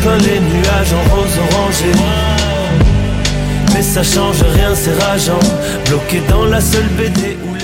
Quand les nuages en rose orangé. Mais ça change rien, c'est rageant. Bloqué dans la seule BD où